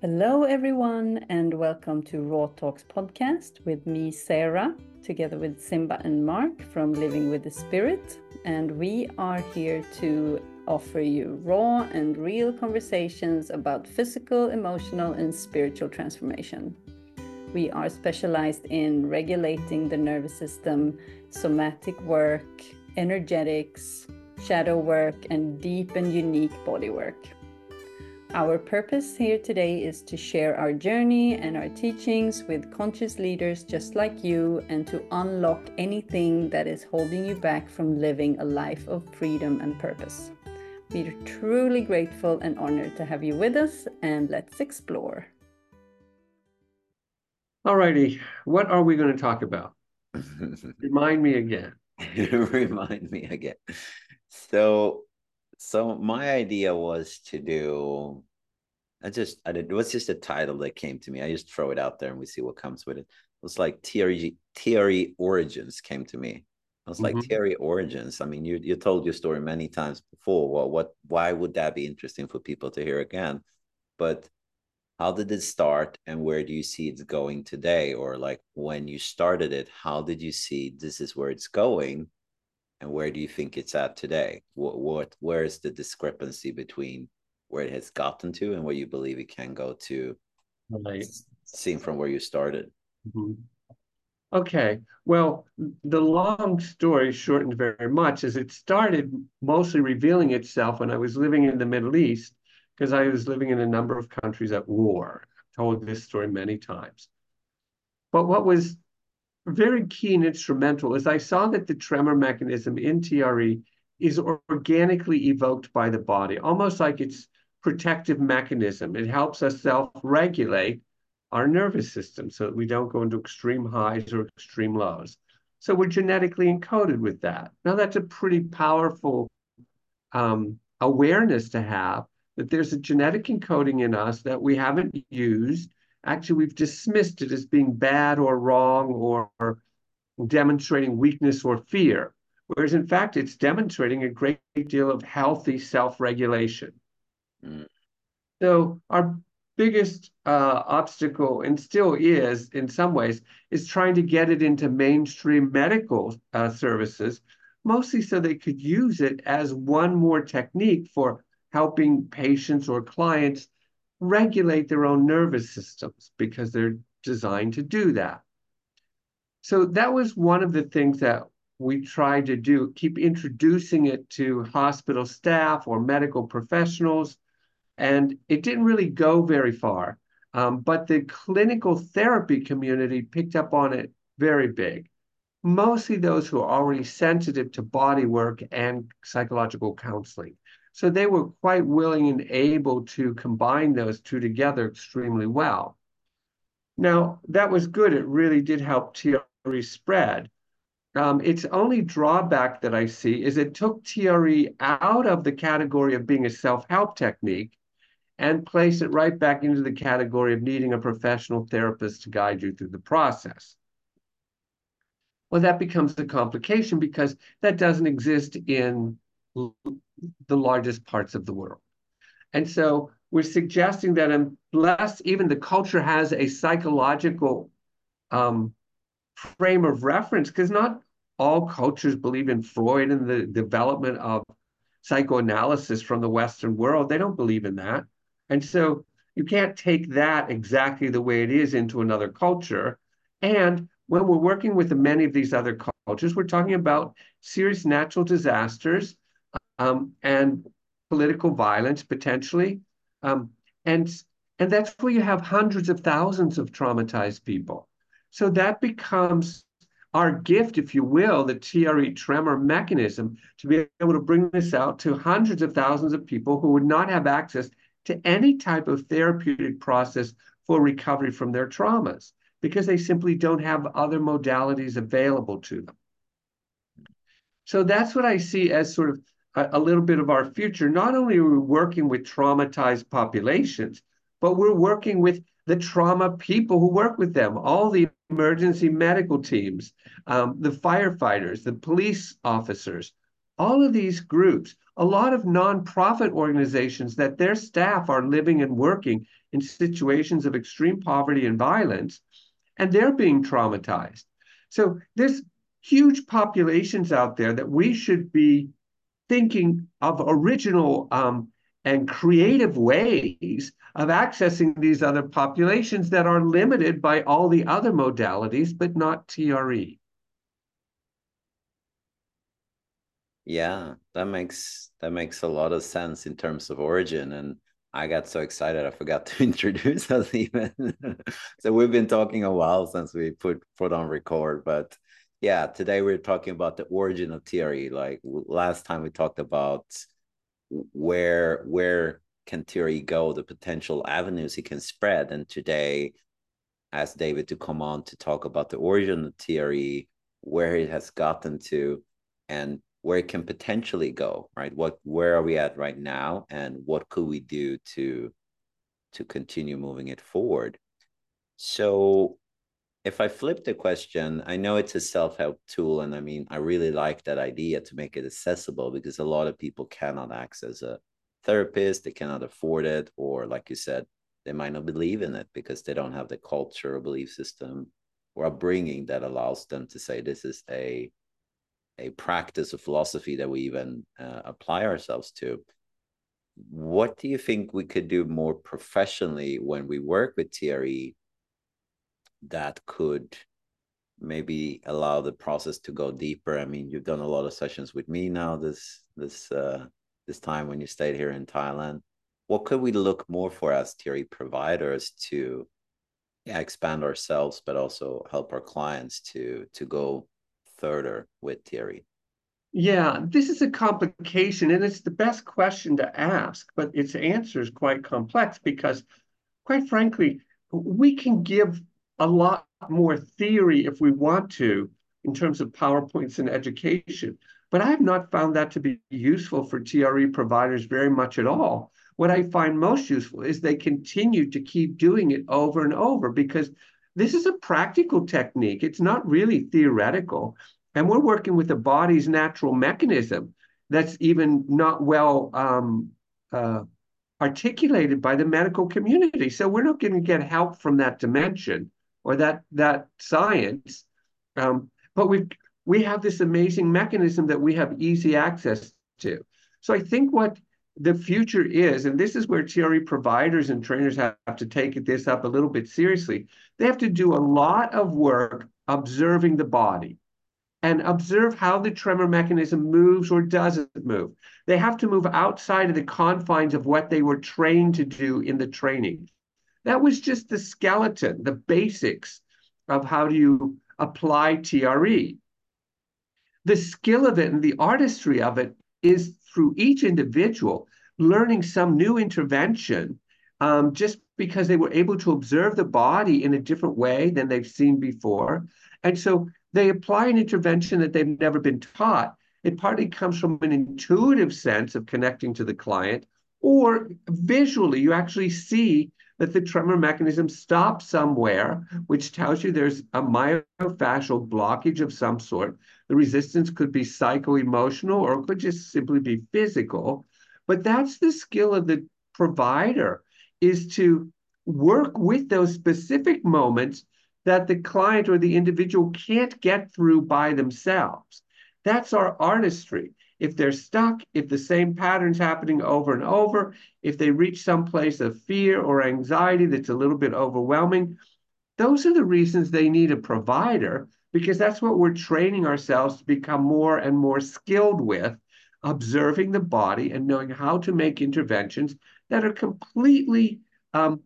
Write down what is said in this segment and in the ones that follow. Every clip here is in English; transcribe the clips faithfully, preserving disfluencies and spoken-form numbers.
Hello, everyone, and welcome to Raw Talks podcast with me, Sarah, together with Simba and Mark from Living with the Spirit. And we are here to offer you raw and real conversations about physical, emotional, and spiritual transformation. We are specialized in regulating the nervous system, somatic work, energetics, shadow work, and deep and unique body work. Our purpose here today is to share our journey and our teachings with conscious leaders just like you, and to unlock anything that is holding you back from living a life of freedom and purpose. We are truly grateful and honored to have you with us, and let's explore. All righty, what are we going to talk about? Remind me again. Remind me again. So, so my idea was to do. I just I did. What's just a title that came to me? I just throw it out there and we see what comes with it. It was like theory, theory origins came to me. I was like, Mhm. theory origins. I mean, you you told your story many times before. Well, what? Why would that be interesting for people to hear again? But how did it start, and where do you see it's going today? Or like when you started it, how did you see this is where it's going, and where do you think it's at today? What what where is the discrepancy between where it has gotten to and where you believe it can go to, Right. seen from where you started? Mhm. Okay, well, the long story shortened very much is it started mostly revealing itself when I was living in the Middle East, because I was living in a number of countries at war. I've told this story many times. But what was very key and instrumental is I saw that the tremor mechanism in T R E is organically evoked by the body, almost like it's protective mechanism. It helps us self-regulate our nervous system so that we don't go into extreme highs or extreme lows. So we're genetically encoded with that. Now that's a pretty powerful um, awareness to have, that there's a genetic encoding in us that we haven't used. Actually, we've dismissed it as being bad or wrong or demonstrating weakness or fear, whereas in fact, it's demonstrating a great deal of healthy self-regulation. Mm. So our biggest uh, obstacle, and still is in some ways, is trying to get it into mainstream medical uh, services, mostly so they could use it as one more technique for helping patients or clients regulate their own nervous systems, because they're designed to do that. So that was one of the things that we tried to do, keep introducing it to hospital staff or medical professionals. And it didn't really go very far. Um, but the clinical therapy community picked up on it very big, mostly those who are already sensitive to body work and psychological counseling. So they were quite willing and able to combine those two together extremely well. Now, that was good. It really did help T R E spread. Um, its only drawback that I see is it took T R E out of the category of being a self-help technique and placed it right back into the category of needing a professional therapist to guide you through the process. Well, that becomes a complication because that doesn't exist in the largest parts of the world. And so we're suggesting that unless even the culture has a psychological um, frame of reference, because not all cultures believe in Freud and the development of psychoanalysis from the Western world. They don't believe in that. And so you can't take that exactly the way it is into another culture. And when we're working with many of these other cultures, we're talking about serious natural disasters um, and political violence potentially. Um, and, and that's where you have hundreds of thousands of traumatized people. So that becomes our gift, if you will, the T R E tremor mechanism, to be able to bring this out to hundreds of thousands of people who would not have access to any type of therapeutic process for recovery from their traumas, because they simply don't have other modalities available to them. So that's what I see as sort of a, a little bit of our future. Not only are we working with traumatized populations, but we're working with the trauma people who work with them, all the emergency medical teams, um, the firefighters, the police officers, all of these groups, a lot of nonprofit organizations that their staff are living and working in situations of extreme poverty and violence, and they're being traumatized. So there's huge populations out there that we should be thinking of original um, and creative ways of accessing these other populations that are limited by all the other modalities, but not T R E. Yeah, that makes that makes a lot of sense in terms of origin. And I got so excited I forgot to introduce us even. So we've been talking a while since we put put on record, but yeah, today we're talking about the origin of T R E. Like last time we talked about where where can T R E go, the potential avenues it can spread, and today asked David to come on to talk about the origin of T R E, where it has gotten to, and where it can potentially go, right? What, where are we at right now, and what could we do to to continue moving it forward? So if I flip the question, I know it's a self-help tool, and I mean, I really like that idea to make it accessible, because a lot of people cannot access a therapist, they cannot afford it, or like you said, they might not believe in it because they don't have the culture or belief system or upbringing that allows them to say this is a a practice of philosophy that we even uh, apply ourselves to. What do you think we could do more professionally when we work with T R E that could maybe allow the process to go deeper? I mean, you've done a lot of sessions with me now this this uh, this time when you stayed here in Thailand. What could we look more for as T R E providers to yeah, expand ourselves, but also help our clients to to go further with T R E? Yeah, this is a complication, and it's the best question to ask, but its answer is quite complex because, quite frankly, we can give a lot more theory if we want to in terms of PowerPoints and education, but I have not found that to be useful for T R E providers very much at all. What I find most useful is they continue to keep doing it over and over, because this is a practical technique. It's not really theoretical. And we're working with the body's natural mechanism that's even not well um, uh, articulated by the medical community. So we're not going to get help from that dimension or that that science. Um, but we we have this amazing mechanism that we have easy access to. So I think what the future is, and this is where T R E providers and trainers have to take this up a little bit seriously, they have to do a lot of work observing the body and observe how the tremor mechanism moves or doesn't move. They have to move outside of the confines of what they were trained to do in the training. That was just the skeleton, the basics of how do you apply T R E. The skill of it and the artistry of it is through each individual learning some new intervention um, just because they were able to observe the body in a different way than they've seen before. And so they apply an intervention that they've never been taught. It partly comes from an intuitive sense of connecting to the client, or visually, you actually see that the tremor mechanism stops somewhere, which tells you there's a myofascial blockage of some sort. The resistance could be psycho-emotional, or it could just simply be physical. But that's the skill of the provider, is to work with those specific moments that the client or the individual can't get through by themselves. That's our artistry. If they're stuck, if the same pattern's happening over and over, if they reach some place of fear or anxiety that's a little bit overwhelming, those are the reasons they need a provider, because that's what we're training ourselves to become more and more skilled with, observing the body and knowing how to make interventions that are completely um,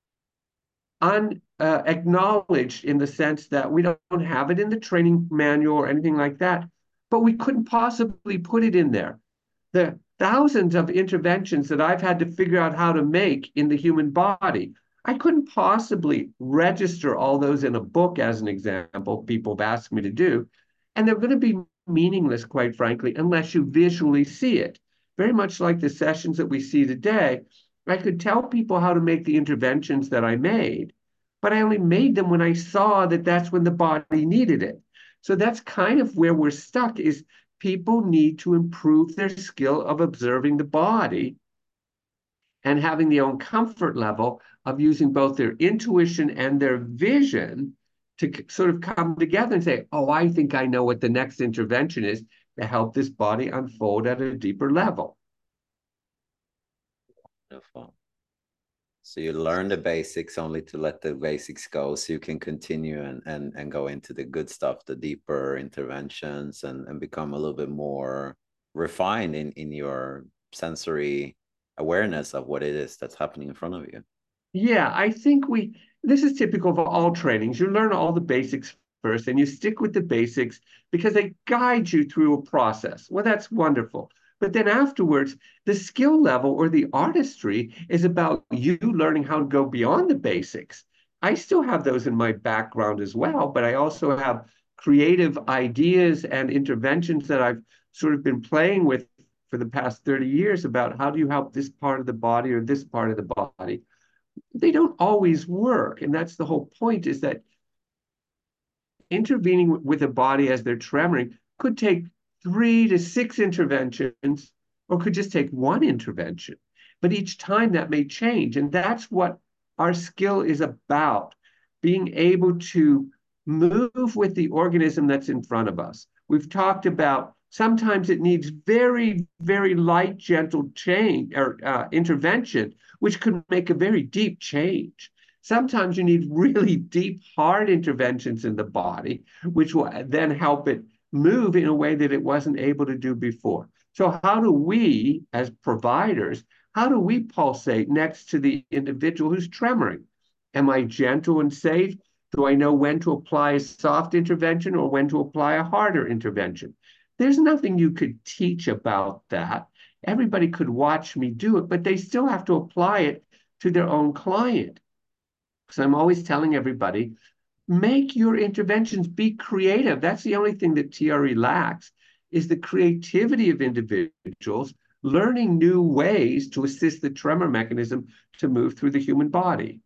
un uh, acknowledged, in the sense that we don't have it in the training manual or anything like that, but we couldn't possibly put it in there. The thousands of interventions that I've had to figure out how to make in the human body, I couldn't possibly register all those in a book, as an example, people have asked me to do. And they're going to be meaningless, quite frankly, unless you visually see it. Very much like the sessions that we see today, I could tell people how to make the interventions that I made, but I only made them when I saw that that's when the body needed it. So that's kind of where we're stuck, is people need to improve their skill of observing the body and having the own comfort level of using both their intuition and their vision to sort of come together and say, oh, I think I know what the next intervention is to help this body unfold at a deeper level. Wonderful. So you learn the basics only to let the basics go so you can continue and and, and go into the good stuff, the deeper interventions, and, and become a little bit more refined in, in your sensory awareness of what it is that's happening in front of you. Yeah, I think we, this is typical of all trainings. You learn all the basics first and you stick with the basics because they guide you through a process. Well, that's wonderful. But then afterwards, the skill level or the artistry is about you learning how to go beyond the basics. I still have those in my background as well, but I also have creative ideas and interventions that I've sort of been playing with for the past thirty years about how do you help this part of the body or this part of the body. They don't always work. And that's the whole point, is that intervening with a body as they're tremoring could take three to six interventions or could just take one intervention. But each time that may change. And that's what our skill is about, being able to move with the organism that's in front of us. We've talked about sometimes it needs very, very light, gentle change or uh, intervention, which could make a very deep change. Sometimes you need really deep, hard interventions in the body, which will then help it move in a way that it wasn't able to do before. So how do we, as providers, how do we pulsate next to the individual who's tremoring? Am I gentle and safe? Do I know when to apply a soft intervention or when to apply a harder intervention? There's nothing you could teach about that. Everybody could watch me do it, but they still have to apply it to their own client. So I'm always telling everybody, make your interventions, be creative. That's the only thing that T R E lacks, is the creativity of individuals learning new ways to assist the tremor mechanism to move through the human body.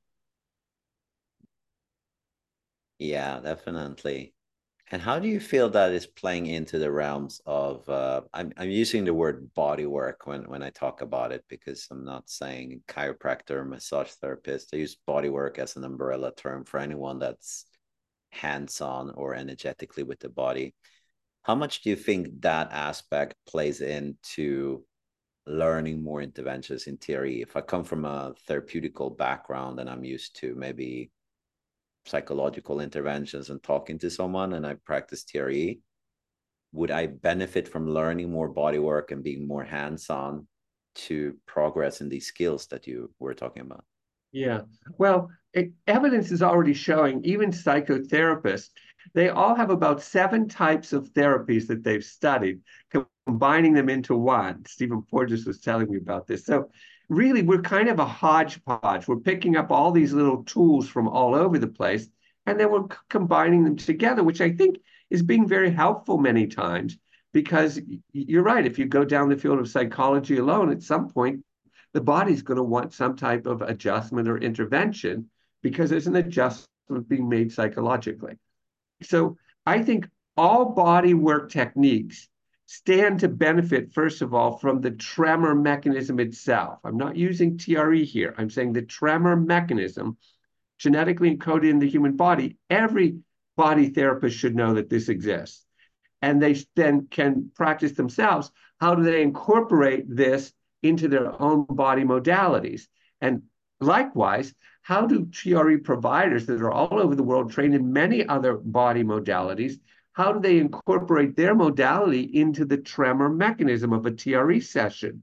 Yeah, definitely. And how do you feel that is playing into the realms of, uh, I'm, I'm using the word body work when, when I talk about it, because I'm not saying chiropractor, massage therapist. I use body work as an umbrella term for anyone that's hands-on or energetically with the body. How much do you think that aspect plays into learning more interventions in T R E? If I come from a therapeutical background and I'm used to maybe psychological interventions and talking to someone, and I practice T R E, would I benefit from learning more body work and being more hands-on to progress in these skills that you were talking about? Yeah, well, it, evidence is already showing, even psychotherapists, they all have about seven types of therapies that they've studied, combining them into one. Stephen Porges was telling me about this. So really, we're kind of a hodgepodge. We're picking up all these little tools from all over the place, and then we're combining them together, which I think is being very helpful many times, because you're right. If you go down the field of psychology alone, at some point, the body's going to want some type of adjustment or intervention because there's an adjustment being made psychologically. So I think all body work techniques stand to benefit, first of all, from the tremor mechanism itself. I'm not using T R E here. I'm saying the tremor mechanism, genetically encoded in the human body. Every body therapist should know that this exists. And they then can practice themselves. How do they incorporate this into their own body modalities? And likewise, how do T R E providers that are all over the world, trained in many other body modalities, how do they incorporate their modality into the tremor mechanism of a T R E session?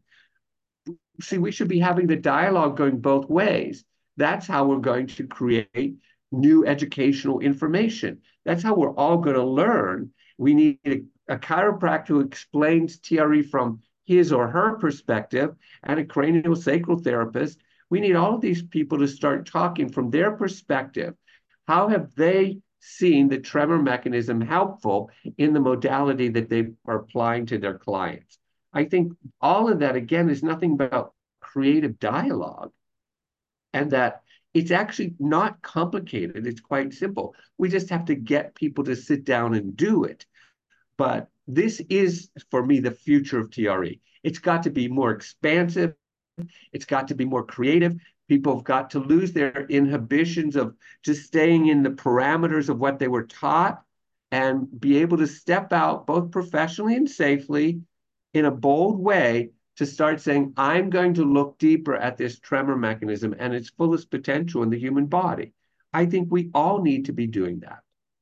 See, we should be having the dialogue going both ways. That's how we're going to create new educational information. That's how we're all going to learn. We need a, a chiropractor who explains T R E from his or her perspective, and a craniosacral therapist. We need all of these people to start talking from their perspective. How have they seen the tremor mechanism helpful in the modality that they are applying to their clients? I think all of that, again, is nothing but creative dialogue, and that it's actually not complicated. It's quite simple. We just have to get people to sit down and do it. But this is, for me, the future of T R E. It's got to be more expansive. It's got to be more creative. People have got to lose their inhibitions of just staying in the parameters of what they were taught and be able to step out both professionally and safely in a bold way to start saying, I'm going to look deeper at this tremor mechanism and its fullest potential in the human body. I think we all need to be doing that.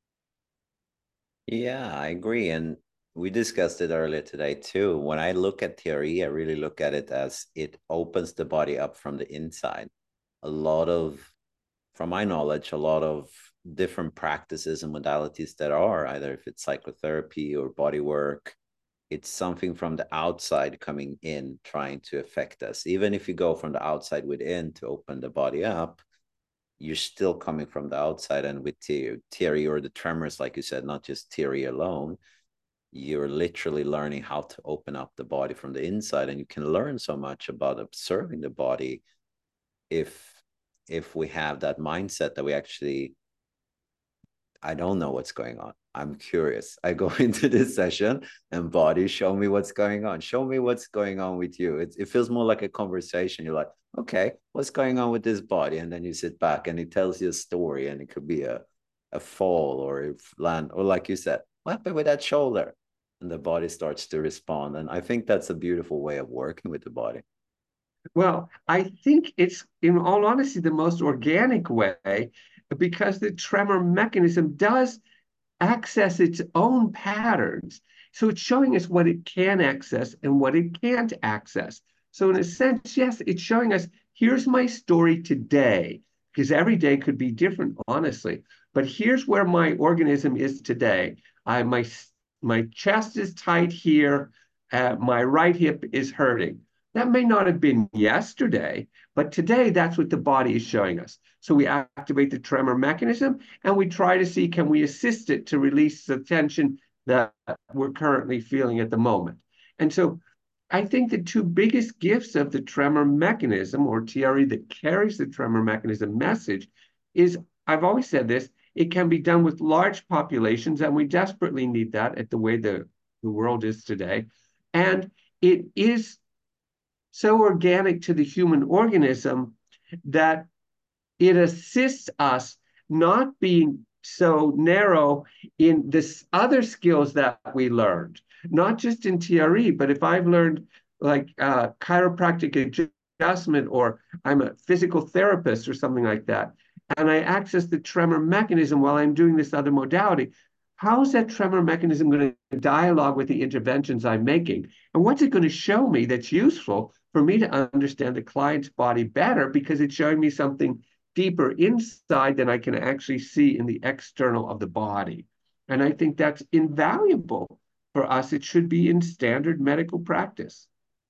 Yeah, I agree. And we discussed it earlier today too. When I look at T R E, I really look at it as it opens the body up from the inside. A lot of, from my knowledge, a lot of different practices and modalities that are, either if it's psychotherapy or body work, it's something from the outside coming in, trying to affect us. Even if you go from the outside within to open the body up, you're still coming from the outside. And with T R E or the tremors, like you said, not just T R E alone, you're literally learning how to open up the body from the inside. And you can learn so much about observing the body if if we have that mindset that we actually, I don't know what's going on. I'm curious. I go into this session and body, show me what's going on. Show me what's going on with you. It, it feels more like a conversation. You're like, okay, what's going on with this body? And then you sit back and it tells you a story, and it could be a, a fall or a land, or like you said, what happened with that shoulder? And the body starts to respond. And I think that's a beautiful way of working with the body. Well, I think it's, in all honesty, the most organic way, because the tremor mechanism does access its own patterns. So it's showing us what it can access and what it can't access. So in a sense, yes, it's showing us, here's my story today, because every day could be different, honestly. But here's where my organism is today. I, my, my chest is tight here. Uh, my right hip is hurting. That may not have been yesterday, but today that's what the body is showing us. So we activate the tremor mechanism and we try to see, can we assist it to release the tension that we're currently feeling at the moment. And so I think the two biggest gifts of the tremor mechanism, or T R E that carries the tremor mechanism message, is, I've always said this, it can be done with large populations, and we desperately need that at the way the, the world is today. And it is so organic to the human organism that it assists us not being so narrow in this other skills that we learned, not just in T R E, but if I've learned like uh, chiropractic adjustment, or I'm a physical therapist or something like that, and I access the tremor mechanism while I'm doing this other modality, how is that tremor mechanism going to dialogue with the interventions I'm making? And what's it going to show me that's useful for me to understand the client's body better, because it's showing me something deeper inside than I can actually see in the external of the body. And I think that's invaluable for us. It should be in standard medical practice.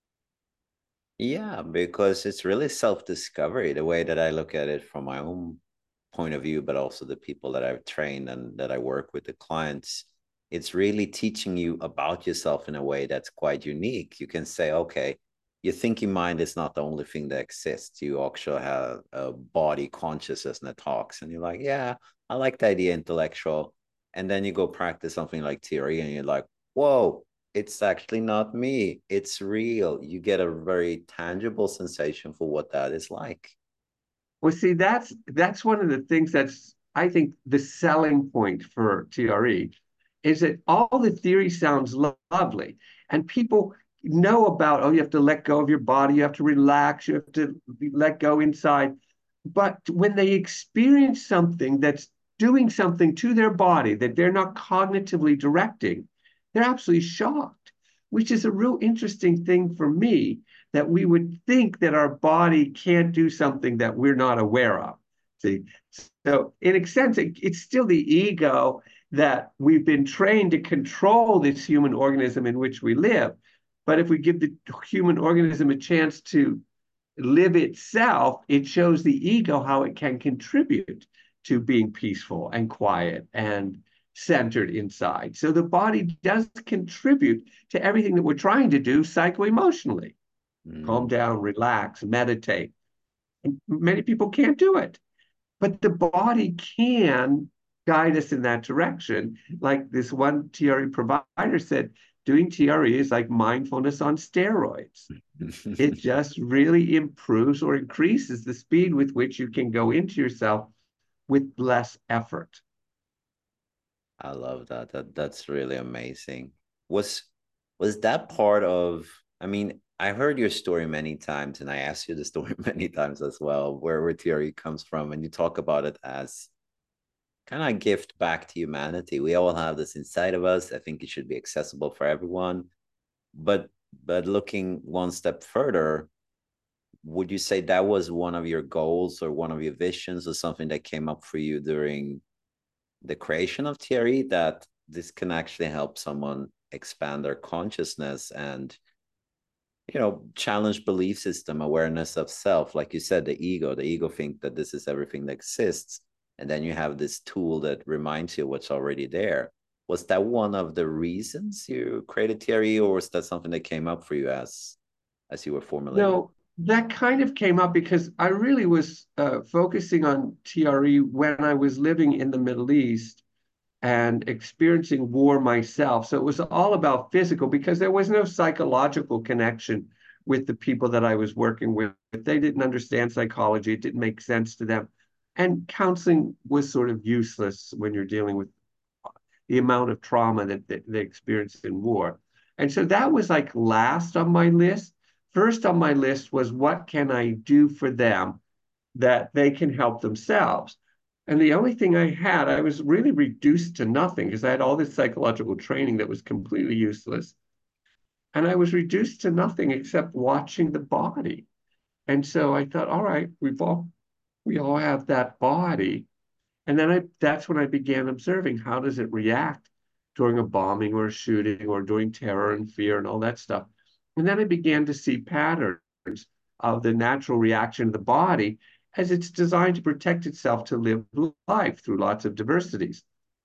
Yeah, because it's really self-discovery, the way that I look at it from my own point of view, but also the people that I've trained and that I work with, the clients. It's really teaching you about yourself in a way that's quite unique. You can say, okay, your thinking mind is not the only thing that exists. You actually have a body consciousness that talks, and you're like, yeah, I like the idea, intellectual. And then you go practice something like T R E, and you're like, whoa, it's actually not me. It's real. You get a very tangible sensation for what that is like. Well, see, that's that's one of the things that's, I think, the selling point for T R E, is that all the theory sounds lo lovely, and people know about, oh, you have to let go of your body, you have to relax, you have to let go inside. But when they experience something that's doing something to their body that they're not cognitively directing, they're absolutely shocked, which is a real interesting thing for me, that we would think that our body can't do something that we're not aware of. See, so in a sense, it, it's still the ego that we've been trained to control this human organism in which we live. But if we give the human organism a chance to live itself, it shows the ego how it can contribute to being peaceful and quiet and centered inside. So the body does contribute to everything that we're trying to do psycho-emotionally. Mm. Calm down, relax, meditate. And many people can't do it. But the body can guide us in that direction. Like this one T R E provider said, doing T R E is like mindfulness on steroids. It just really improves or increases the speed with which you can go into yourself with less effort. I love that. That that's really amazing. Was was that part of, I mean, I heard your story many times and I asked you the story many times as well, where where T R E comes from, and you talk about it as kind of a gift back to humanity. We all have this inside of us. I think it should be accessible for everyone. But but looking one step further, would you say that was one of your goals or one of your visions or something that came up for you during the creation of T R E, that this can actually help someone expand their consciousness and, you know, challenge belief system, awareness of self? Like you said, the ego, the ego think that this is everything that exists. And then you have this tool that reminds you what's already there. Was that one of the reasons you created T R E, or was that something that came up for you as as you were formulating? No, that kind of came up because I really was uh, focusing on T R E when I was living in the Middle East and experiencing war myself. So it was all about physical because there was no psychological connection with the people that I was working with. They didn't understand psychology. It didn't make sense to them. And counseling was sort of useless when you're dealing with the amount of trauma that, that they experienced in war. And so that was like last on my list. First on my list was what can I do for them that they can help themselves? And the only thing I had, I was really reduced to nothing because I had all this psychological training that was completely useless. And I was reduced to nothing except watching the body. And so I thought, all right, we've all we all have that body. And then I that's when I began observing how does it react during a bombing or a shooting or during terror and fear and all that stuff. And then I began to see patterns of the natural reaction of the body as it's designed to protect itself to live life through lots of diversities.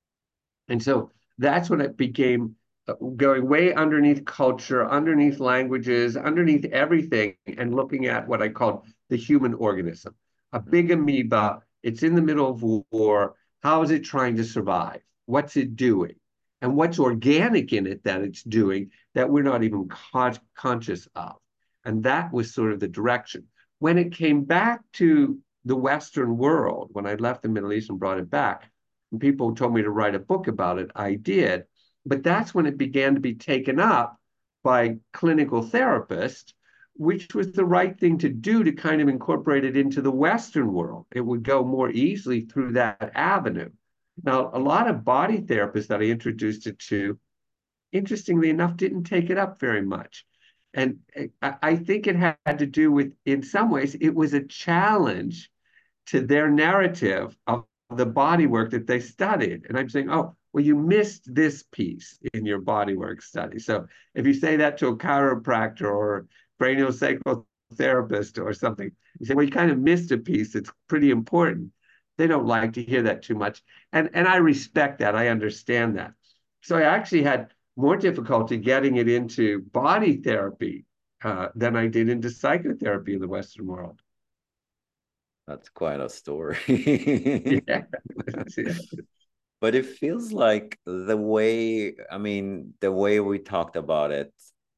And so that's when it became uh, going way underneath culture, underneath languages, underneath everything, and looking at what I called the human organism. A big amoeba, it's in the middle of war. How is it trying to survive? What's it doing? And what's organic in it that it's doing that we're not even con- conscious of? And that was sort of the direction. When it came back to the Western world, when I left the Middle East and brought it back, and people told me to write a book about it, I did. But that's when it began to be taken up by clinical therapists, which was the right thing to do to kind of incorporate it into the Western world. It would go more easily through that avenue. Now, a lot of body therapists that I introduced it to, interestingly enough, didn't take it up very much. And I think it had to do with, in some ways, it was a challenge to their narrative of the body work that they studied. And I'm saying, oh, well, you missed this piece in your body work study. So if you say that to a chiropractor or craniosacral therapist or something, you say, well, you kind of missed a piece. It's pretty important. They don't like to hear that too much. And, and I respect that. I understand that. So I actually had more difficulty getting it into body therapy uh, than I did into psychotherapy in the Western world. That's quite a story. Yeah. Yeah. But it feels like the way, I mean, the way we talked about it,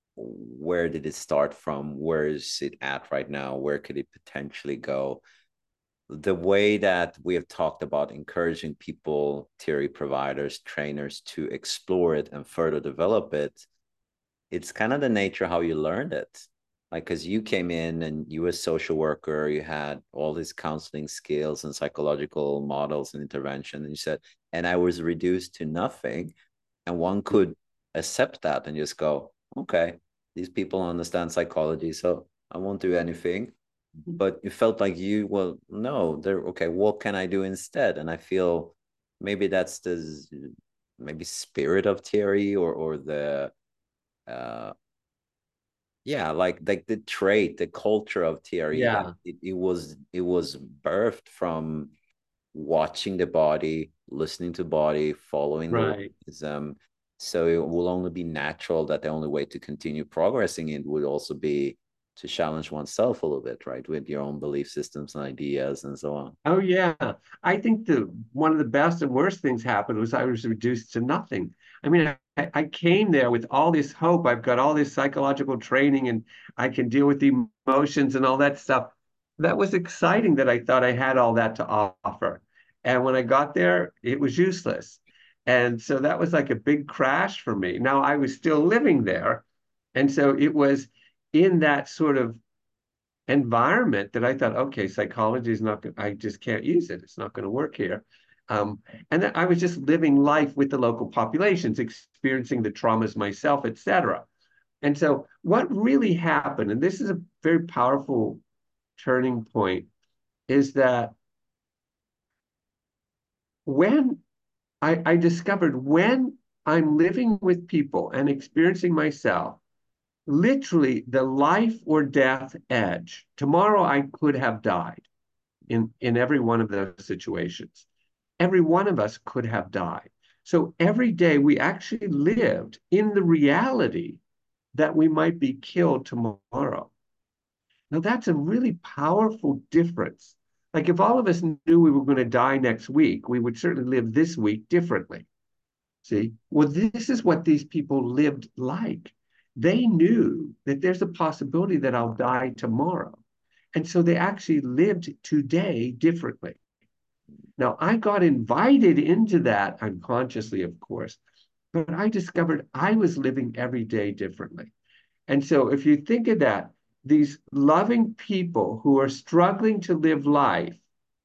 where did it start from? Where is it at right now? Where could it potentially go? The way that we have talked about encouraging people, theory providers, trainers to explore it and further develop it, it's kind of the nature how you learned it. Like, because you came in and you were a social worker, you had all these counseling skills and psychological models and intervention, and you said, and I was reduced to nothing. And one could accept that and just go, okay, these people understand psychology, so I won't do anything. But you felt like you, well, no, they're okay, what can I do instead? And I feel maybe that's the maybe spirit of T R E, or or the uh yeah, like like the trait, the culture of T R E, that Yeah. it, it was it was birthed from watching the body, listening to body, following the Right. organism. So it will only be natural that the only way to continue progressing it would also be to challenge oneself a little bit, right, with your own belief systems and ideas and so on. Oh yeah, I think the one of the best and worst things happened was I was reduced to nothing. I mean, I, I came there with all this hope. I've got all this psychological training, and I can deal with the emotions and all that stuff. That was exciting that I thought I had all that to offer. And when I got there, it was useless. And so that was like a big crash for me. Now I was still living there. And so it was in that sort of environment that I thought, okay, psychology is not, I just can't use it. It's not going to work here. Um, and then I was just living life with the local populations, experiencing the traumas myself, et cetera. And so what really happened, and this is a very powerful turning point, is that when I, I discovered when I'm living with people and experiencing myself, literally the life or death edge. Tomorrow I could have died in, in every one of those situations. Every one of us could have died. So every day we actually lived in the reality that we might be killed tomorrow. Now that's a really powerful difference. Like if all of us knew we were going to die next week, we would certainly live this week differently. See, well, this is what these people lived like. They knew that there's a possibility that I'll die tomorrow. And so they actually lived today differently. Now, I got invited into that unconsciously, of course, but I discovered I was living every day differently. And so if you think of that, these loving people who are struggling to live life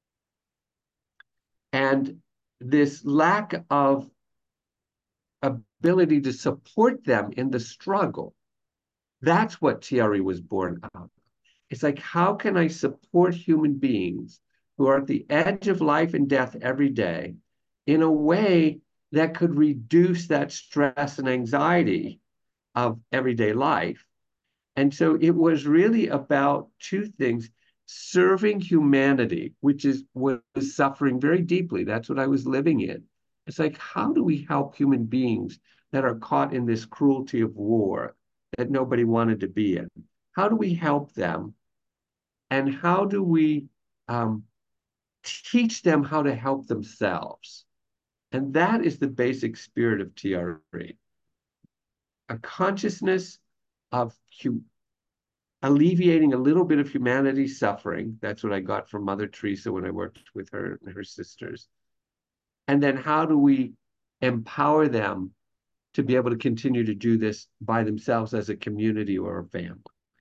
and this lack of ability to support them in the struggle. That's what T R E was born out of. It's like, how can I support human beings who are at the edge of life and death every day in a way that could reduce that stress and anxiety of everyday life? And so it was really about two things: serving humanity, which is was suffering very deeply. That's what I was living in. It's like, how do we help human beings that are caught in this cruelty of war that nobody wanted to be in? How do we help them? And how do we um, teach them how to help themselves? And that is the basic spirit of T R E. A consciousness of alleviating a little bit of humanity's suffering. That's what I got from Mother Teresa when I worked with her and her sisters. And then how do we empower them to be able to continue to do this by themselves as a community or a family?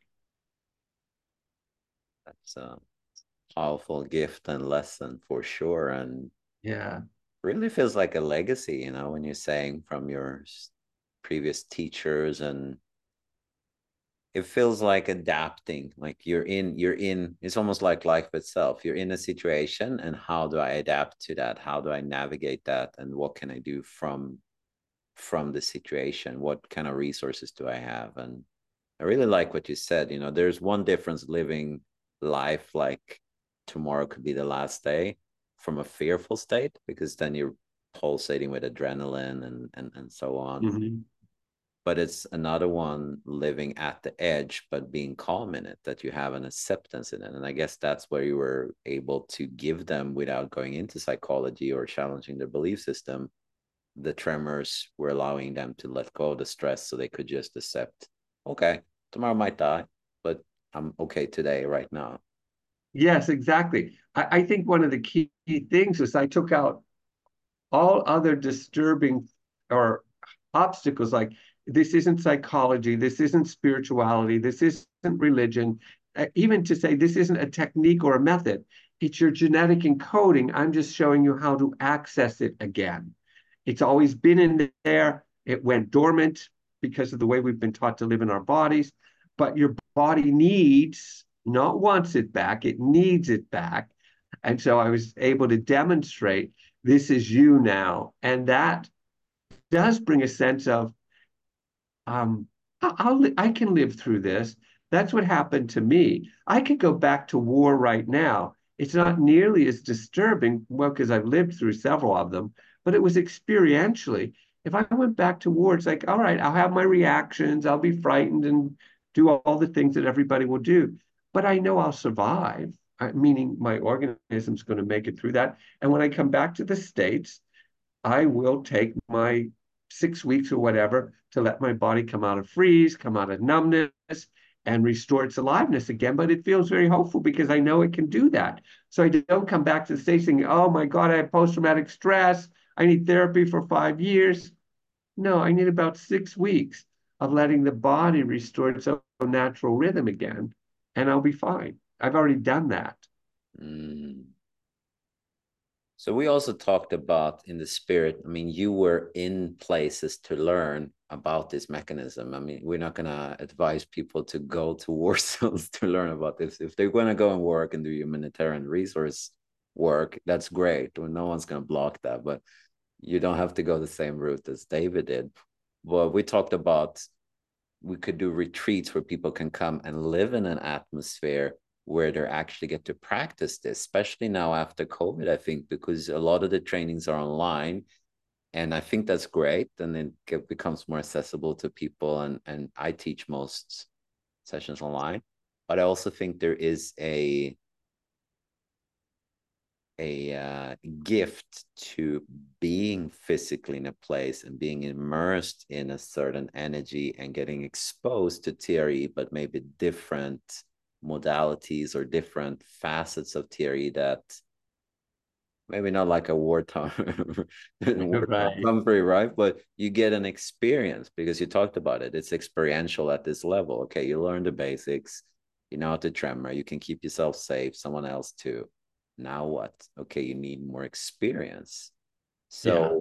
That's a powerful gift and lesson for sure. And yeah, really feels like a legacy, you know, when you're saying from your previous teachers, and it feels like adapting, like you're in you're in it's almost like life itself. You're in a situation, and how do I adapt to that? How do I navigate that? And what can I do from from the situation? What kind of resources do I have? And I really like what you said. You know, there's one difference living life like tomorrow could be the last day from a fearful state, because then you're pulsating with adrenaline and and, and so on. mm-hmm. But it's another one living at the edge, but being calm in it, that you have an acceptance in it. And I guess that's where you were able to give them, without going into psychology or challenging their belief system, the tremors were allowing them to let go of the stress, so they could just accept, okay, tomorrow might die, but I'm okay today, right now. Yes, exactly. I, I think one of the key things was I took out all other disturbing or obstacles, like this isn't psychology, this isn't spirituality, this isn't religion, uh, even to say this isn't a technique or a method. It's your genetic encoding. I'm just showing you how to access it again. It's always been in there. It went dormant because of the way we've been taught to live in our bodies, but your body needs, not wants it back, it needs it back. And so I was able to demonstrate this is you now. And that does bring a sense of, um, I'll, I can live through this. That's what happened to me. I could go back to war right now. It's not nearly as disturbing, well, because I've lived through several of them, but it was experientially. If I went back to war, it's like, all right, I'll have my reactions. I'll be frightened and do all the things that everybody will do. But I know I'll survive, meaning my organism's going to make it through that. And when I come back to the States, I will take my six weeks or whatever to let my body come out of freeze, come out of numbness, and restore its aliveness again. But it feels very hopeful because I know it can do that. So I don't come back to the States thinking, oh my God, I have post-traumatic stress. I need therapy for five years. No, I need about six weeks of letting the body restore its own natural rhythm again, and I'll be fine. I've already done that. Mm. So we also talked about in the spirit, I mean, you were in places to learn about this mechanism. I mean, we're not going to advise people to go to war zones to learn about this. If they're going to go and work and do humanitarian resource work, that's great. No one's going to block that, but you don't have to go the same route as David did. Well, we talked about we could do retreats where people can come and live in an atmosphere where they actually get to practice this, especially now after COVID, I think, because a lot of the trainings are online. And I think that's great. And then it becomes more accessible to people. And, and I teach most sessions online. But I also think there is a, a uh, gift to being physically in a place and being immersed in a certain energy and getting exposed to T R E, but maybe different modalities or different facets of T R E that maybe not like a wartime, wartime comfrey, right? But you get an experience because you talked about it. It's experiential at this level. Okay, you learn the basics, you know how to tremor, you can keep yourself safe, someone else too. Now what? Okay, you need more experience. So yeah.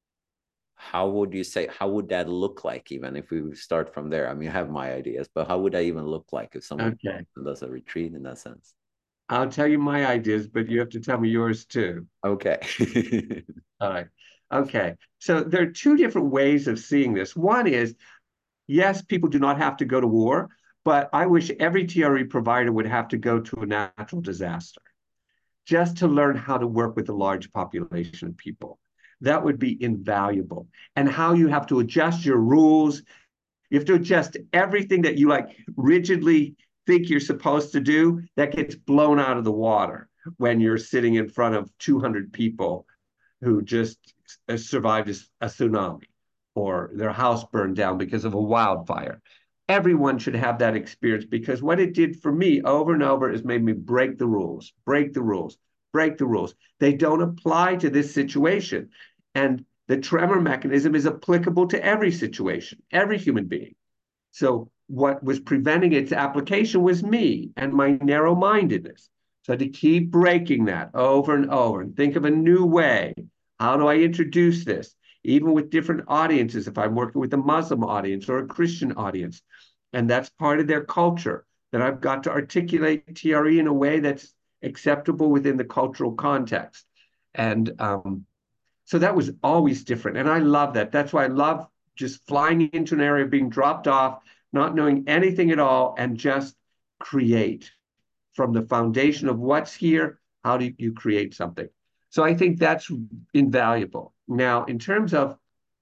How would you say, how would that look like, even if we start from there? I mean, I have my ideas, but how would that even look like if someone okay. does a retreat in that sense? I'll tell you my ideas, but you have to tell me yours too. Okay. All right. Okay. So there are two different ways of seeing this. One is, yes, people do not have to go to war, but I wish every T R E provider would have to go to a natural disaster just to learn how to work with a large population of people. That would be invaluable. And how you have to adjust your rules. You have to adjust everything that you like rigidly think you're supposed to do. That gets blown out of the water when you're sitting in front of two hundred people who just survived a tsunami or their house burned down because of a wildfire. Everyone should have that experience, because what it did for me over and over is made me break the rules, break the rules, break the rules. They don't apply to this situation. And the tremor mechanism is applicable to every situation, every human being. So what was preventing its application was me and my narrow-mindedness. So to keep breaking that over and over and think of a new way. How do I introduce this? Even with different audiences, if I'm working with a Muslim audience or a Christian audience, and that's part of their culture, then I've got to articulate T R E in a way that's acceptable within the cultural context. And um, so that was always different. And I love that. That's why I love just flying into an area, being dropped off, not knowing anything at all, and just create from the foundation of what's here. How do you create something? So I think that's invaluable. Now, in terms of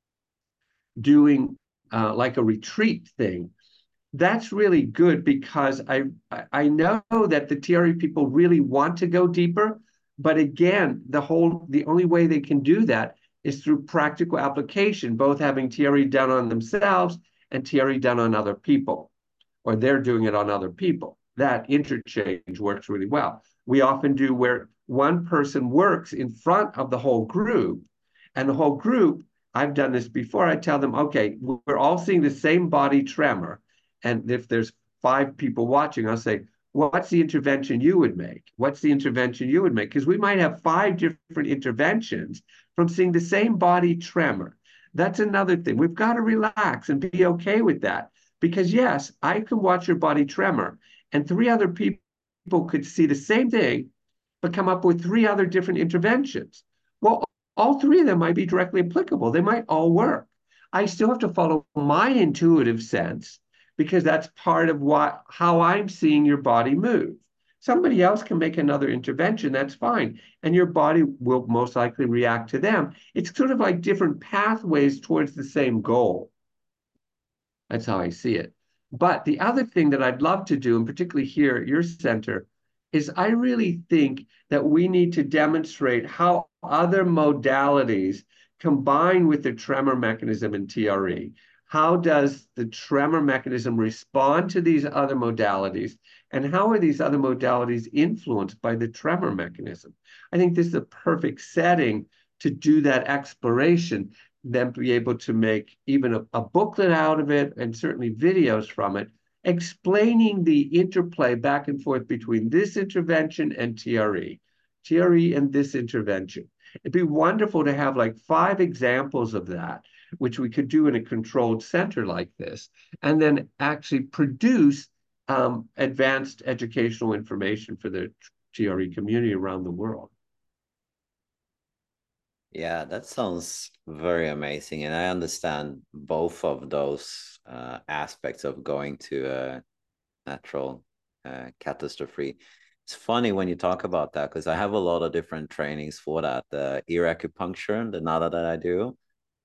doing uh, like a retreat thing, that's really good, because I, I know that the T R E people really want to go deeper. But again, the whole the only way they can do that is through practical application, both having T R E done on themselves and T R E done on other people, or they're doing it on other people. That interchange works really well. We often do where one person works in front of the whole group, and the whole group, I've done this before, I tell them, okay, we're all seeing the same body tremor. And if there's five people watching, I'll say, what's the intervention you would make? What's the intervention you would make? Because we might have five different interventions from seeing the same body tremor. That's another thing. We've got to relax and be okay with that. Because yes, I can watch your body tremor, and three other people could see the same thing, but come up with three other different interventions. Well, all three of them might be directly applicable. They might all work. I still have to follow my intuitive sense, because that's part of what how I'm seeing your body move. Somebody else can make another intervention, that's fine. And your body will most likely react to them. It's sort of like different pathways towards the same goal. That's how I see it. But the other thing that I'd love to do, and particularly here at your center, is I really think that we need to demonstrate how other modalities combine with the tremor mechanism in T R E. How does the tremor mechanism respond to these other modalities? And how are these other modalities influenced by the tremor mechanism? I think this is a perfect setting to do that exploration, then be able to make even a, a booklet out of it and certainly videos from it, explaining the interplay back and forth between this intervention and T R E, T R E and this intervention. It'd be wonderful to have like five examples of that, which we could do in a controlled center like this, and then actually produce um, advanced educational information for the T R E community around the world. Yeah, that sounds very amazing. And I understand both of those uh, aspects of going to a natural uh, catastrophe. It's funny when you talk about that because I have a lot of different trainings for that. The ear acupuncture, the nada that I do,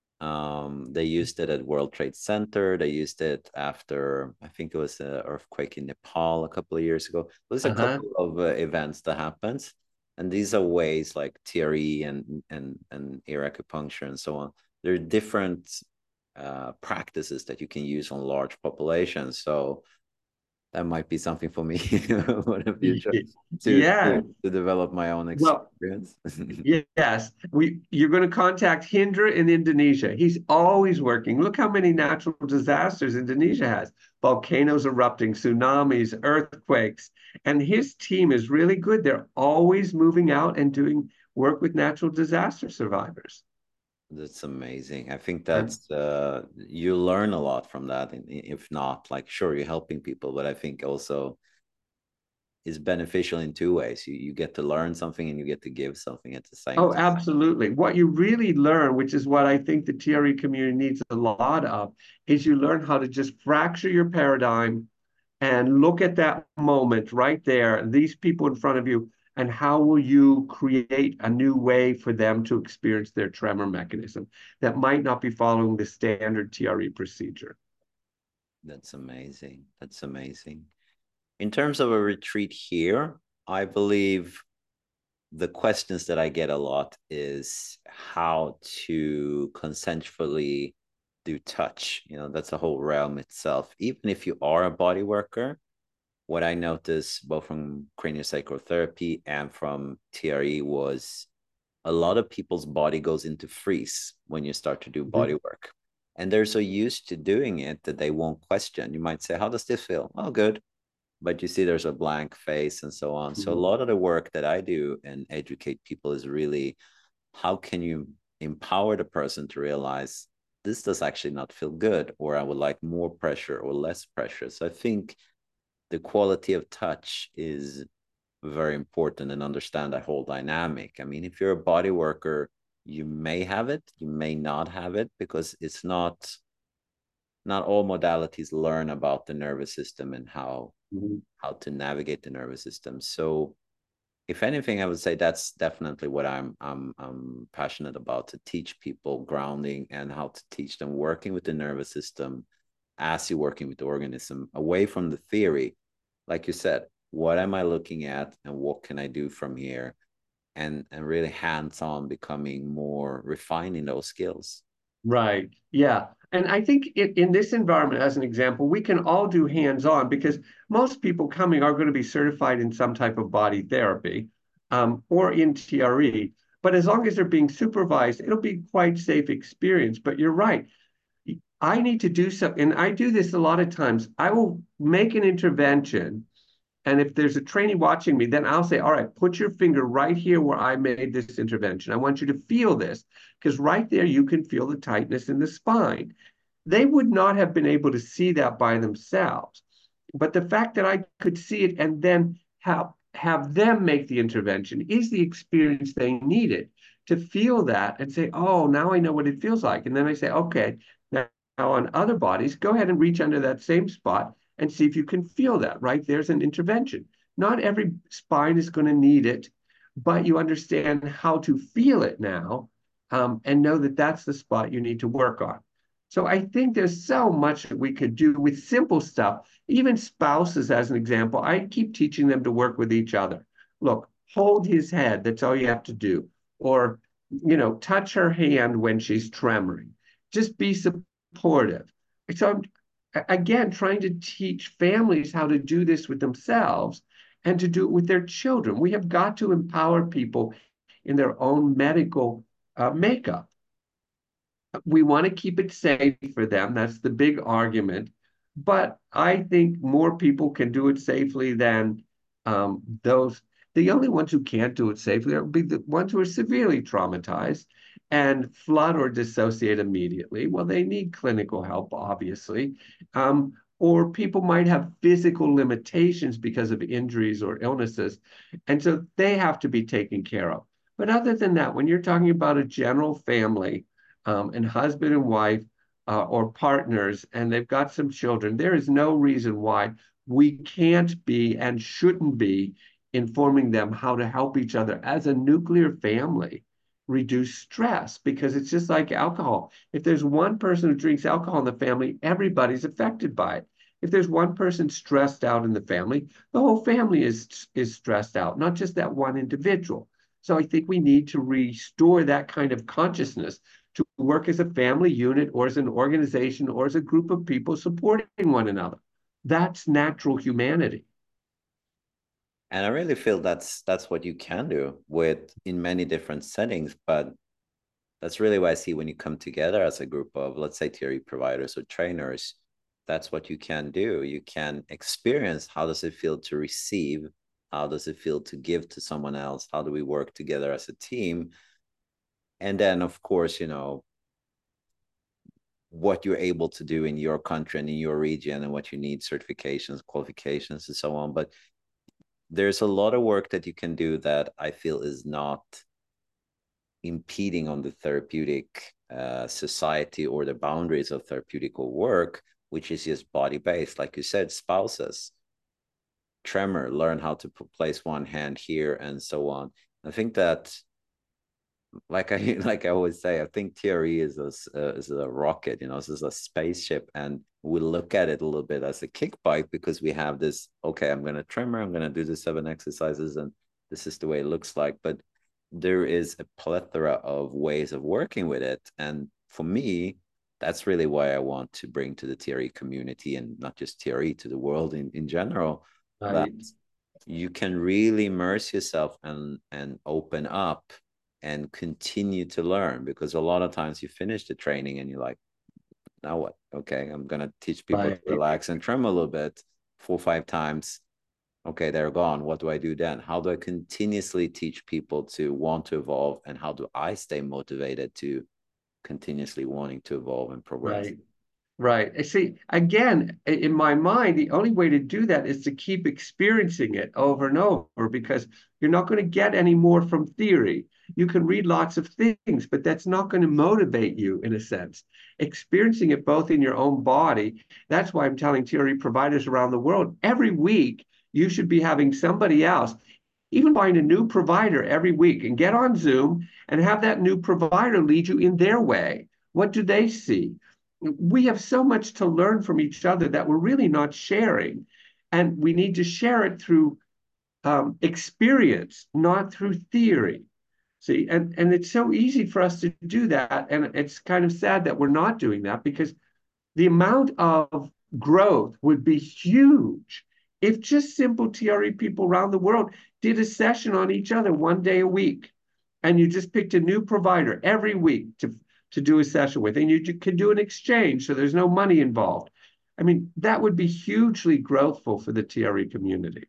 um, they used it at World Trade Center. They used it after, I think it was an earthquake in Nepal a couple of years ago. There's a Uh-huh. couple of uh, events that happens. And these are ways like T R E and, and, and ear acupuncture and so on. There are different uh, practices that you can use on large populations. So that might be something for me for the future to, Yeah. to, to develop my own Well, experience. yes, we you're going to contact Hindra in Indonesia. He's always working. Look how many natural disasters Indonesia has. Volcanoes erupting, tsunamis, earthquakes. And his team is really good. They're always moving out and doing work with natural disaster survivors. That's amazing. I think And that's uh you learn a lot from that. And if not, like sure, you're helping people, but I think also is beneficial in two ways. You you get to learn something and you get to give something at the same oh, time. absolutely. What you really learn, which is what I think the T R E community needs a lot of, is you learn how to just fracture your paradigm and look at that moment right there, these people in front of you, and how will you create a new way for them to experience their tremor mechanism that might not be following the standard T R E procedure. That's amazing. That's amazing. In terms of a retreat here, I believe the questions that I get a lot is how to consensually do touch. You know, that's a whole realm itself. Even if you are a body worker, what I noticed both from craniosacral therapy and from T R E was a lot of people's body goes into freeze when you start to do body work. And they're so used to doing it that they won't question. You might say, how does this feel? Oh, good. But you see there's a blank face and so on. So a lot of the work that I do and educate people is really how can you empower the person to realize this does actually not feel good, or I would like more pressure or less pressure. So I think the quality of touch is very important and understand that whole dynamic. I mean, if you're a body worker, you may have it, you may not have it, because it's not not all modalities learn about the nervous system and how Mm-hmm. how to navigate the nervous system. So if anything, I would say that's definitely what I'm I'm I'm passionate about, to teach people grounding and how to teach them working with the nervous system as you're working with the organism, away from the theory. Like you said, what am I looking at and what can I do from here? And and really hands-on, becoming more refined in those skills. Right. Yeah. And I think it, in this environment, as an example, we can all do hands-on because most people coming are going to be certified in some type of body therapy um, or in T R E. But as long as they're being supervised, it'll be quite safe experience. But you're right. I need to do something, and I do this a lot of times. I will make an intervention, and if there's a trainee watching me, then I'll say, all right, put your finger right here where I made this intervention. I want you to feel this, because right there you can feel the tightness in the spine. They would not have been able to see that by themselves. But the fact that I could see it and then have, have them make the intervention is the experience they needed to feel that and say, oh, now I know what it feels like. And then I say, okay, now, now on other bodies, go ahead and reach under that same spot and see if you can feel that, right? There's an intervention. Not every spine is going to need it, but you understand how to feel it now um, and know that that's the spot you need to work on. So I think there's so much that we could do with simple stuff. Even spouses, as an example, I keep teaching them to work with each other. Look, hold his head. That's all you have to do. Or, you know, touch her hand when she's tremoring. Just be supportive. So I'm, again, trying to teach families how to do this with themselves and to do it with their children. We have got to empower people in their own medical uh, makeup. We want to keep it safe for them. That's the big argument. But I think more people can do it safely than um, those. The only ones who can't do it safely are be the ones who are severely traumatized and flood or dissociate immediately. Well, they need clinical help, obviously. Um, or people might have physical limitations because of injuries or illnesses. And so they have to be taken care of. But other than that, when you're talking about a general family, um, and husband and wife uh, or partners, and they've got some children, there is no reason why we can't be and shouldn't be informing them how to help each other as a nuclear family reduce stress, because it's just like alcohol. If there's one person who drinks alcohol in the family, everybody's affected by it. If there's one person stressed out in the family, the whole family is, is stressed out, not just that one individual. So I think we need to restore that kind of consciousness to work as a family unit or as an organization or as a group of people supporting one another. That's natural humanity. And I really feel that's that's what you can do with in many different settings. But that's really what I see when you come together as a group of, let's say, T R E providers or trainers. That's what you can do. You can experience how does it feel to receive, how does it feel to give to someone else, how do we work together as a team, and then of course, you know, what you're able to do in your country and in your region and what you need, certifications, qualifications, and so on. But there's a lot of work that you can do that I feel is not impeding on the therapeutic uh, society or the boundaries of therapeutical work, which is just body based. Like you said, spouses, tremor, learn how to place one hand here and so on. I think that, like I like I always say, I think T R E is a uh, is a rocket. You know, this is a spaceship, and we look at it a little bit as a kick bike because we have this. Okay, I'm going to tremor. I'm going to do the seven exercises, and this is the way it looks like. But there is a plethora of ways of working with it, and for me, that's really why I want to bring to the T R E community, and not just T R E, to the world in in general, Right. that you can really immerse yourself and and open up and continue to learn, because a lot of times you finish the training and you're like, now what? Okay, I'm gonna teach people Right. to relax and tremor a little bit, four or five times. Okay, they're gone. What do I do then? How do I continuously teach people to want to evolve, and how do I stay motivated to continuously wanting to evolve and progress? Right. Right. I see, again, in my mind, the only way to do that is to keep experiencing it over and over, because you're not going to get any more from theory. You can read lots of things, but that's not going to motivate you in a sense. Experiencing it both in your own body. That's why I'm telling T R E providers around the world, every week, you should be having somebody else, even find a new provider every week and get on Zoom and have that new provider lead you in their way. What do they see? We have so much to learn from each other that we're really not sharing. And we need to share it through um, experience, not through theory. See, and, and it's so easy for us to do that. And it's kind of sad that we're not doing that, because the amount of growth would be huge if just simple T R E people around the world did a session on each other one day a week. And you just picked a new provider every week to to do a session with, and you can do an exchange, so there's no money involved. I mean, that would be hugely growthful for the T R E community.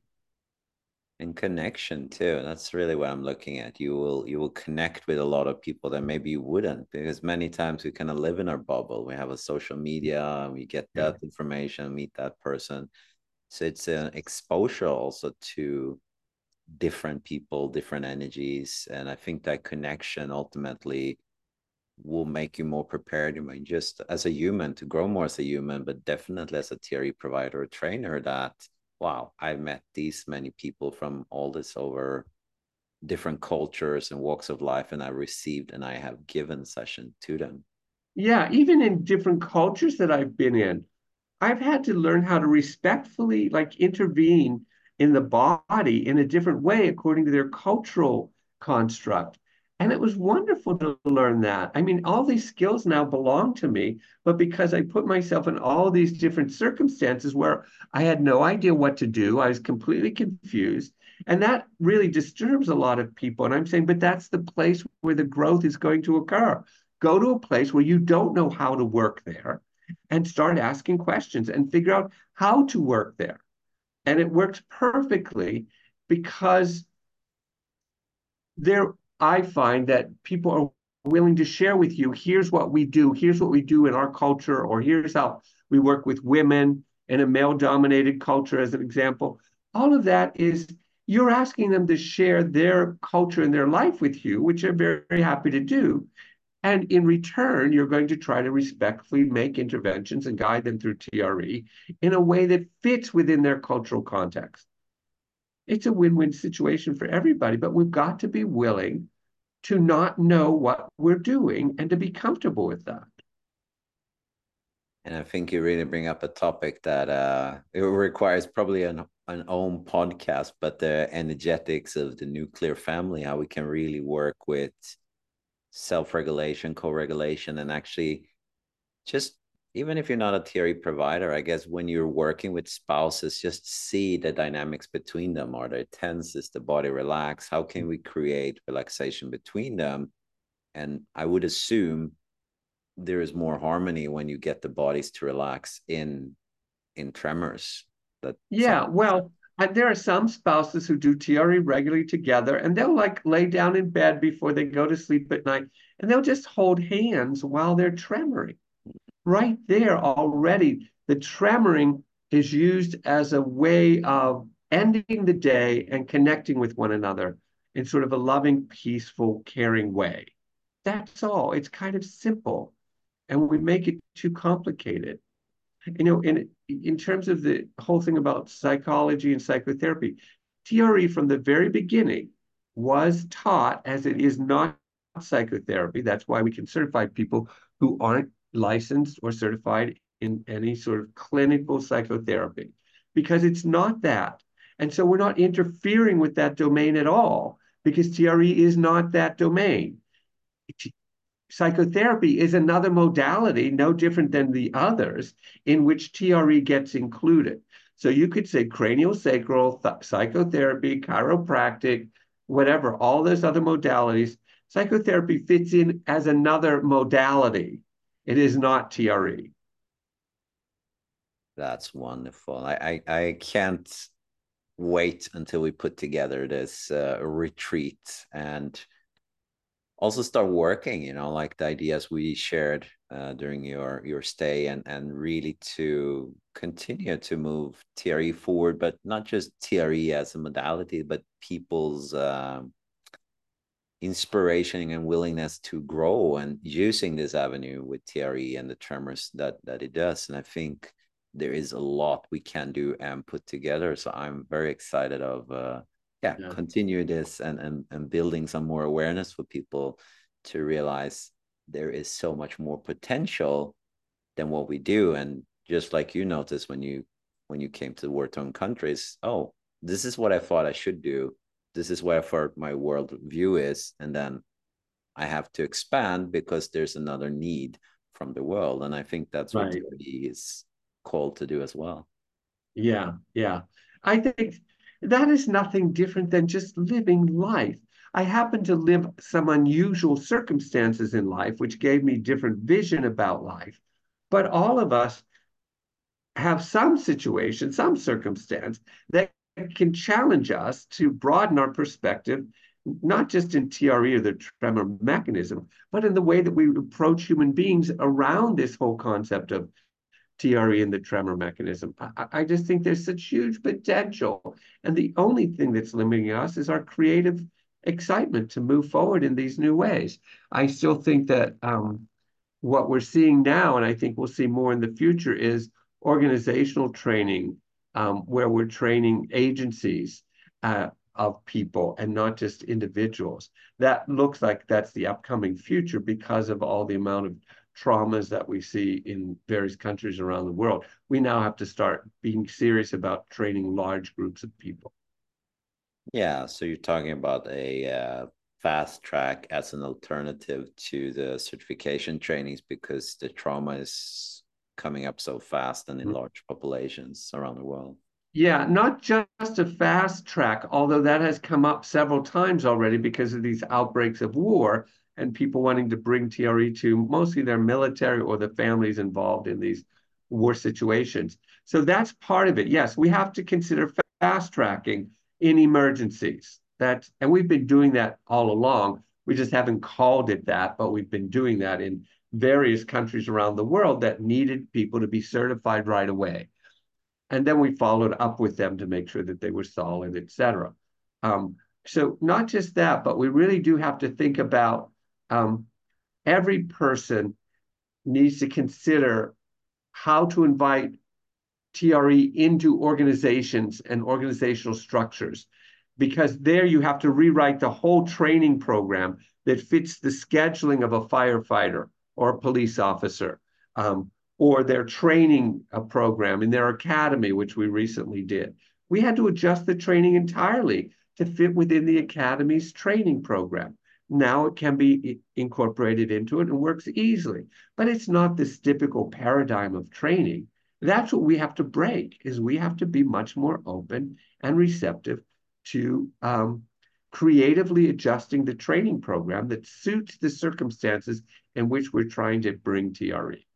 And connection too. That's really what I'm looking at. You will you will connect with a lot of people that maybe you wouldn't, because many times we kind of live in our bubble. We have a social media, we get that yeah. information, meet that person. So it's an exposure also to different people, different energies. And I think that connection ultimately will make you more prepared. I mean, just as a human, to grow more as a human, but definitely as a T R E provider or trainer, that, wow, I've met these many people from all this over different cultures and walks of life, and I received and I have given session to them. Yeah, even in different cultures that I've been in, I've had to learn how to respectfully like intervene in the body in a different way according to their cultural construct. And it was wonderful to learn that. I mean, all these skills now belong to me, but because I put myself in all these different circumstances where I had no idea what to do, I was completely confused. And that really disturbs a lot of people. And I'm saying, but that's the place where the growth is going to occur. Go to a place where you don't know how to work there and start asking questions and figure out how to work there. And it works perfectly because there, I find that people are willing to share with you, here's what we do, here's what we do in our culture, or here's how we work with women in a male-dominated culture, as an example. All of that is you're asking them to share their culture and their life with you, which they're very, very happy to do. And in return, you're going to try to respectfully make interventions and guide them through T R E in a way that fits within their cultural context. It's a win-win situation for everybody, but we've got to be willing to not know what we're doing and to be comfortable with that. And I think you really bring up a topic that uh, it requires probably an, an own podcast, but the energetics of the nuclear family, how we can really work with self-regulation, co-regulation, and actually just, even if you're not a T R E provider, I guess when you're working with spouses, just see the dynamics between them. Are they tense? Is the body relaxed? How can we create relaxation between them? And I would assume there is more harmony when you get the bodies to relax in in tremors. That Yeah, well, and there are some spouses who do T R E regularly together, and they'll like lay down in bed before they go to sleep at night, and they'll just hold hands while they're tremoring. Right there already, the tremoring is used as a way of ending the day and connecting with one another in sort of a loving, peaceful, caring way. That's all. It's kind of simple, and we make it too complicated. You know, in in terms of the whole thing about psychology and psychotherapy, T R E from the very beginning was taught as it is not psychotherapy. That's why we can certify people who aren't licensed or certified in any sort of clinical psychotherapy, because it's not that. And so we're not interfering with that domain at all, because T R E is not that domain. Psychotherapy is another modality, no different than the others, in which T R E gets included. So you could say craniosacral, psychotherapy, chiropractic, whatever, all those other modalities. Psychotherapy fits in as another modality. It is not T R E. That's wonderful. I, I, I can't wait until we put together this uh, retreat and also start working, you know, like the ideas we shared uh, during your your stay, and and really to continue to move T R E forward, but not just T R E as a modality, but people's um, inspiration and willingness to grow and using this avenue with T R E and the tremors that that it does. And I think there is a lot we can do and put together. So I'm very excited of uh, yeah, yeah, continue this and, and and building some more awareness for people to realize there is so much more potential than what we do. And just like you noticed when you when you came to the war-torn countries, oh, this is what I thought I should do. This is where I thought my world view is, and then I have to expand because there's another need from the world. And I think that's what Right. he is called to do as well. Yeah, yeah. I think that is nothing different than just living life. I happen to live some unusual circumstances in life, which gave me different vision about life. But all of us have some situation, some circumstance that can challenge us to broaden our perspective, not just in T R E or the tremor mechanism, but in the way that we approach human beings around this whole concept of T R E and the tremor mechanism. I, I just think there's such huge potential. And the only thing that's limiting us is our creative excitement to move forward in these new ways. I still think that um, what we're seeing now, and I think we'll see more in the future, is organizational training, um, where we're training agencies uh, of people and not just individuals. That looks like that's the upcoming future because of all the amount of traumas that we see in various countries around the world. We now have to start being serious about training large groups of people. Yeah, so you're talking about a uh, fast track as an alternative to the certification trainings because the trauma is coming up so fast and in mm-hmm. large populations around the world. Yeah, not just a fast track, although that has come up several times already because of these outbreaks of war and people wanting to bring T R E to mostly their military or the families involved in these war situations. So that's part of it. Yes, we have to consider fast tracking in emergencies. That, and we've been doing that all along. We just haven't called it that, but we've been doing that in various countries around the world that needed people to be certified right away. And then we followed up with them to make sure that they were solid, et cetera. Um, so not just that, but we really do have to think about um, every person needs to consider how to invite T R E into organizations and organizational structures, because there you have to rewrite the whole training program that fits the scheduling of a firefighter or a police officer. Um, or their training uh, program in their academy, which we recently did. We had to adjust the training entirely to fit within the academy's training program. Now it can be incorporated into it and works easily, but it's not this typical paradigm of training. That's what we have to break, is we have to be much more open and receptive to um, creatively adjusting the training program that suits the circumstances in which we're trying to bring T R E.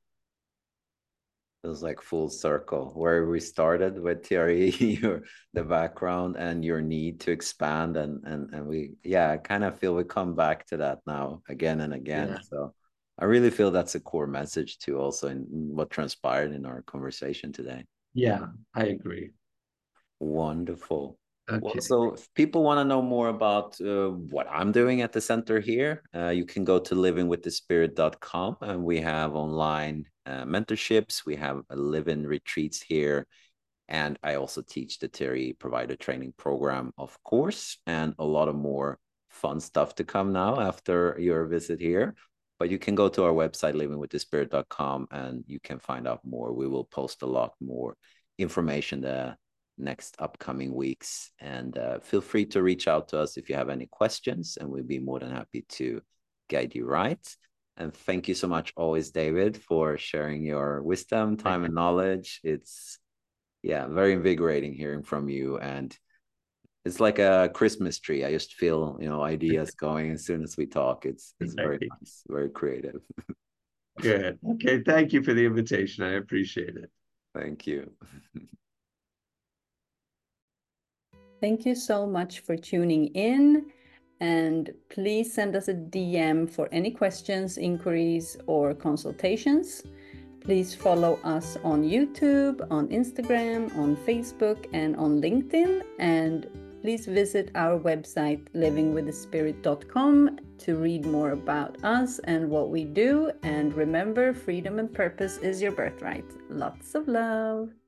It was like full circle where we started with T R E, your the background and your need to expand, and and and we yeah, I kind of feel we come back to that now again and again. Yeah. So I really feel that's a core message too, also in what transpired in our conversation today. Yeah, I agree. Wonderful. Okay. Well, so if people want to know more about uh, what I'm doing at the center here, uh, you can go to living with the spirit dot com, and we have online uh, mentorships. We have a live-in retreats here, and I also teach the T R E provider training program, of course, and a lot of more fun stuff to come now after your visit here. But you can go to our website, living with the spirit dot com, and you can find out more. We will post a lot more information there next upcoming weeks, and uh, feel free to reach out to us if you have any questions, and we'll be more than happy to guide you right. And thank you so much always, David, for sharing your wisdom, time, and knowledge. It's yeah very invigorating hearing from you, and it's like a Christmas tree. I just feel you know ideas going as soon as we talk. It's it's very nice, very creative. Good. Okay, thank you for the invitation. I appreciate it. Thank you. Thank you so much for tuning in, and please send us a D M for any questions, inquiries, or consultations. Please follow us on YouTube, on Instagram, on Facebook, and on LinkedIn. And please visit our website, living with the spirit dot com, to read more about us and what we do. And remember, freedom and purpose is your birthright. Lots of love.